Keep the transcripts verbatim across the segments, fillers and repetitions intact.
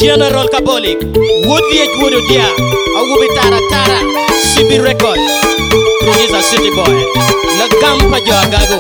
General Catholic, Woodley Wood Dia, Awubi Tara Tara, C B Record, producer City Boy, La Gampa Joagago.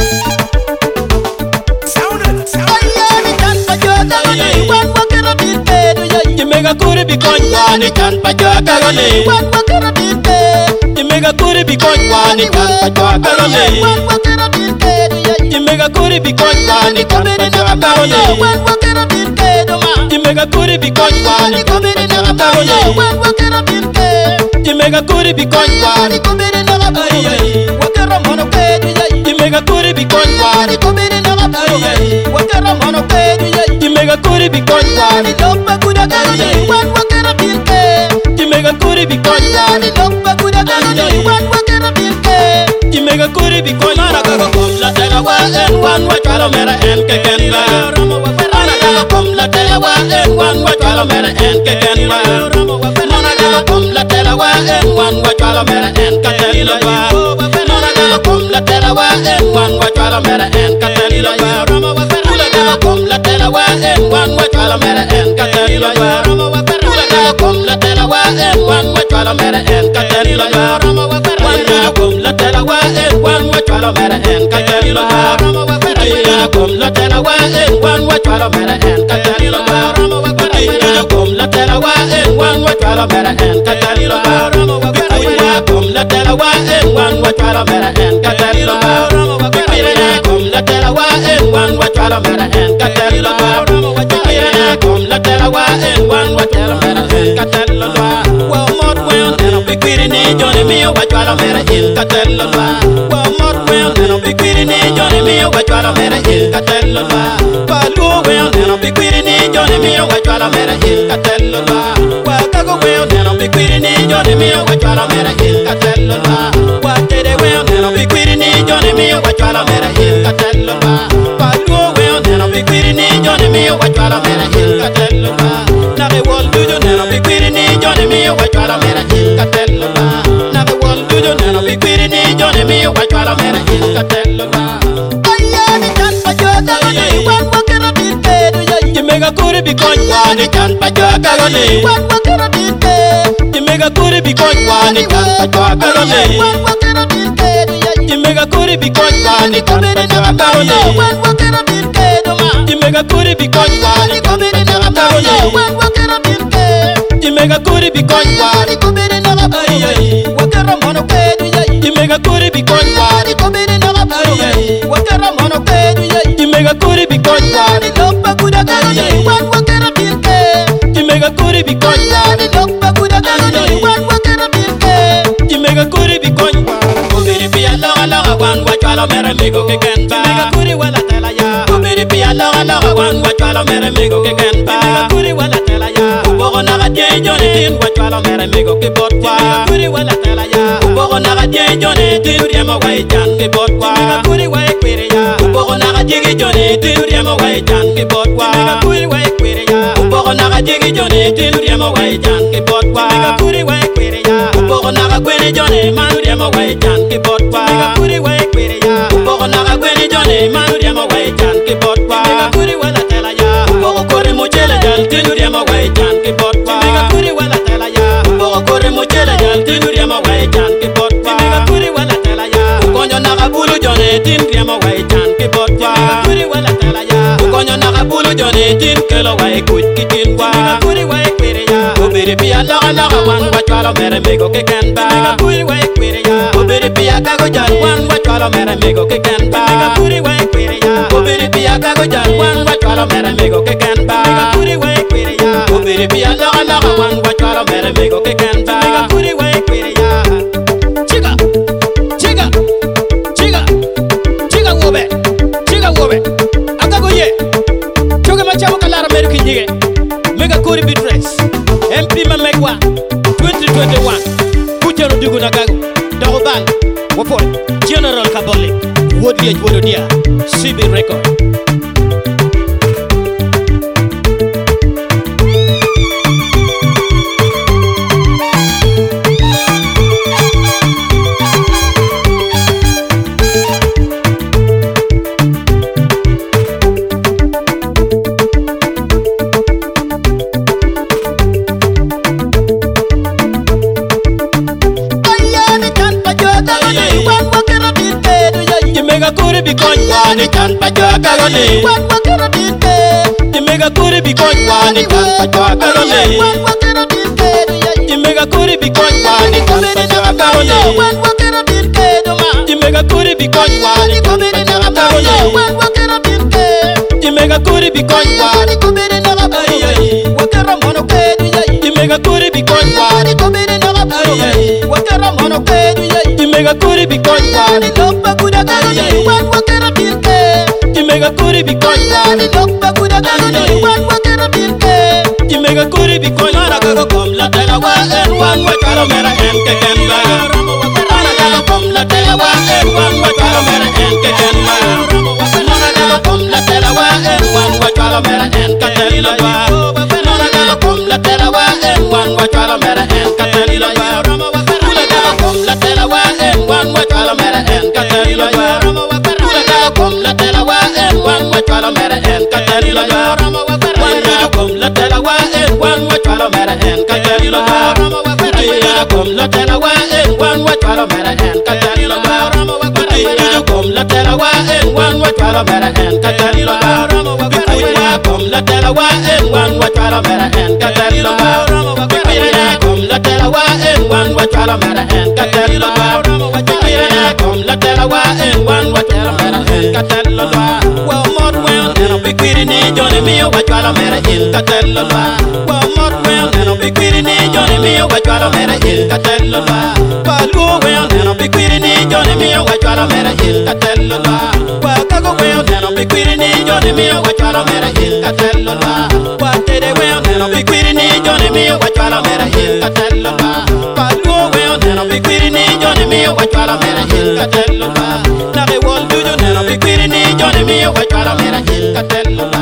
Mega kuri bikon wani kan pajwa karole wan wakera dite mega kuri bikon wani kan pajwa karole wan wakera dite mega kuri bikon wani kan pajwa karole wan wakera dite doma mega kuri bikon wani kan pajwa karole wan wakera dite mega kuri bikon wani komere na ay wakera mono kedu mega kuri bikon wani komere na ay wakera mono kedu mega kuri bikon wani loppa kuda karole wan wakera dite mega kuri bikon wani loppa kuda karole wan wakera dite mega kuri bikon mara gago kom la tela wa en wan wa chalo mera en keken ba mara gago kom la tela wa en wan wa chalo mera en keken ba mara gago kom la tela wa en wan wa chalo mera en keken ba mara gago kom la tela wa en wan wa chalo mera en keken ba mara gago kom la tela wa en wan wa chalo mera en keken ba mara gago kom la tela wa en wan wa chalo mera en keken ba mara kom la tela wa en wan wa chalo mera en keken ba mara kom la tela wa en wan wa chalo mera en keken ba mara kom la tela wa en wan wa chalo mera en keken ba mara kom la tela wa en wan wa chalo mera en keken ba mara kom la tela wa en wan wa chalo mera en keken ba mara kom la tela wa en wan wa chalo mera en keken ba wa mod well and big query ni Johnny me wa chalo mera en keken ba wa mod well and big query ni Johnny me wa chalo mera en keken ba wa lu well and big query ni Johnny me wa chalo mera en keken ba wa kago well and big query ni Johnny me wa chalo mera en keken ba wa tede well and big query ni Johnny me wa chalo mera en keken ba wa lu well and big query ni Johnny me wa chalo mera en keken ba na re wol du jo and big query ni Johnny me wa chalo mera en keken ba na re wol du jo and big query ni Johnny me wa chalo mera en keken ba ayani tan pa jo da ni wan wakera dite do mega kuri bikon wani tan pa jo karole wan wakera dite mega kuri bikon wani tan pa jo karole wan wakera dite mega kuri bikon wani tan pa jo karole wan wakera dite doma mega kuri bikon wani komere na karole wan wakera dite mega kuri bikon wani komere na ay wakera mono kedu mega kuri bikon wani komere na ay wakera mono kedu mega kuri bikon wani loppa kuda karole wan wakera dite mega kuri bikon wani loppa kuda karole wan wakera dite mega kuri bikon komere pia la la wan wa chalo mera mego keken ba mega kuri wala tela ya komere pia la la wan wa chalo mera mego keken ba mega kuri wala tela ya bogo na ga je jone tin wa chalo mera mego ke bot wa mega kuri wala tela ya bogo na ga je jone tin ri ma wai jan ke bot wa mega kuri wai kwere ya bogo na ga je jone tin ri ma wai jan ke bot wa mega kuri wai kwere ya bogo na ga je jone tin ri ma wai jan ke bot wa mega kuri wai kwere ya bogo na ga kwere jone man ri ma wai jan ke bot wa mega kuri wai kwere ya bogo na ga kwere jone man ri ma wai jan ke bot wa mega kuri wala tela ya bogo kore mo chele jal tin ri ma wai jan ke bot wa mega kuri wala tela ya bogo kore mo chele jal tin ri ma wai jan ke bot wa mega kuri wala tela ya konyo na ga bulu jone tin ri ma wai jan ke bot wa mega kuri wala tela ya konyo na ga bulu jone tin kelo wai kuj kitin wa mega kuri wai kwere ya obere pia la la wan wa chalo mere mego ke ken ba mega kuri wai kwere ya obere pia ka go jal wan wa chalo mere mego ke ken ba mega kuri wai kwere ya obere pia ka go jal wan wa chalo mere mego ke ken ba mega kuri wai kwere ya obere pia la la wan wa chalo mere mego ke ken ba mega kuri wai kwere ya chiga chiga chiga chiga wobe chiga wobe akago ye choge ma chamo kala mere kinjige mega kuri bitres M P ma megwa twenty twenty-one kujero digu na gago dago bal wopo General Catholic Woodley Wood Dia C B Record. pachwa karone wan wakira dike Imega kuri bikon wani kan pachwa karone wan wakira dike Imega kuri bikon wani kan pachwa karone wan wakira dike doma Imega kuri bikon wani kan pachwa karone wan wakira dike Imega kuri bikon wani kubiri na babaye wakira mono kedu yai Imega kuri bikon wani kubiri na babaye wakira mono kedu yai Imega kuri bikon wani lokpa kuda karone wan wakira dike Imega kuri bikon wani lokpa kuda karone wan wakira dike Imega kuri bikon mara kago kom la tela wa en wan wa karo mera en ke ken ba Mara kago kom la tela wa en wan wa karo mera en ke ken ba Mara kago kom la tela wa en wan wa karo mera en ke ken ba Mara kago kom la tela wa en wan wa karo mera en ke ken ba Mara kago kom la tela wa en wan wa karo mera en ke ken ba Mara kago kom la tela wa en wan wa karo mera en ke ken ba Kom la tela wa en wan wa chalo mera en ka tel lo ba Kutira kom la tela wa en wan wa chalo mera en ka tel lo ba Kutira kom la tela wa en wan wa chalo mera en ka tel lo ba Kutira kom la tela wa en wan wa chalo mera en ka tel lo ba Kutira kom la tela wa en wan wa chalo mera en ka tel lo ba Kutira kom la tela wa en wan wa chalo mera en ka tel lo ba Wa mod well and be quitting Johnny me wa chalo mera in ka tel lo ba Wa mod well and be quitting Johnny me wa chalo mera in ka tel lo ba Wa lu well and be quitting Johnny me wa chalo mera in ka tel lo ba Wa kago well and be quitting Johnny me wa chalo mera in ka tel lo ba Wa tede well and be quitting Johnny me wa chalo mera in ka tel lo ba Wa lu well and be quitting Johnny me wa chalo mera in ka tel lo ba Na re wol du jo and be quitting Johnny me wa chalo mera in ka tel lo ba